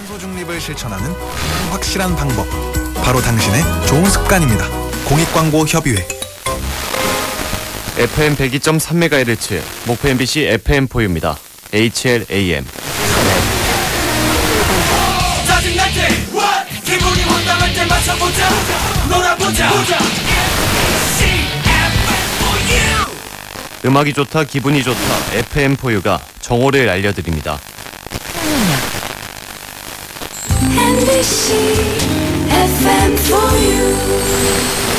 탄소 중립을 실천하는 확실한 방법, 바로 당신의 좋은 습관입니다. 공익광고협의회. FM 102.3MHz 목포 MBC FM4U입니다. HLAM. 짜증날 때 기분이 황당할 때 맞춰보자 놀아보자 음악이 좋다 기분이 좋다 FM4U가 정오를 알려드립니다. MBC FM4U